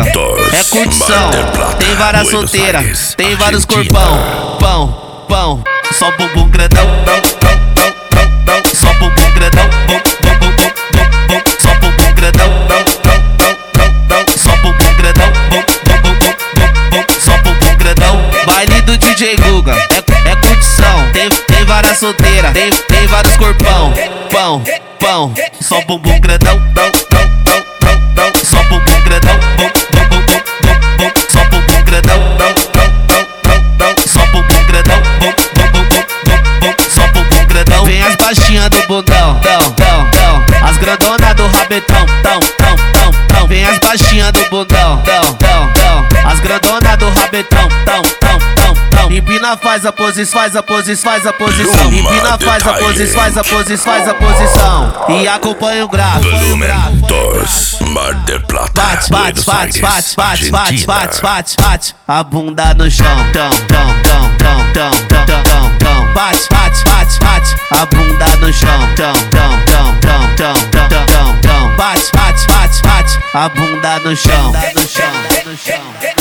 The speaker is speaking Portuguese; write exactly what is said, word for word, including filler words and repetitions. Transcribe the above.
É curtição, tem várias solteiras, tem vários corpão. Pão, pão, só bumbum grandão. Só bumbum grandão. Só bumbum grandão. Só bumbum grandão. Só bumbum grandão. Baile do D J Guga, é, é curtição. Tem, tem várias solteiras, tem, tem vários corpão. Pão, pão, só bumbum grandão. Só bumbum grandão. Só bumbum grandão. Só bumbum grandão. Só bumbum grandão. Vem as baixinhas do bundão, tão, tão, tão. As grandonas do rabetão, tão, tão, tão, tão. Vem as baixinhas do bundão, tão, tão, tão. As grandonas do rabetão, tão, tão, tão, tão. Empina, faz a posição, faz a posição, faz a posição. Empina, faz a posição, faz a posição, faz a posição. E acompanha o gráfico. Dois, Mar del Plata. Bate, bate, bate, bate, bate, bate, bate, bate, bate. A bunda no chão, tão, tão, tão, tão, tão, tão, tão, tão. Bate, bate, bate, bate. A bunda no chão, tão, tão, tão, tão, tão, tão, tão, tão. Bate, bate, bate, bate. A bunda no chão, no chão, no chão.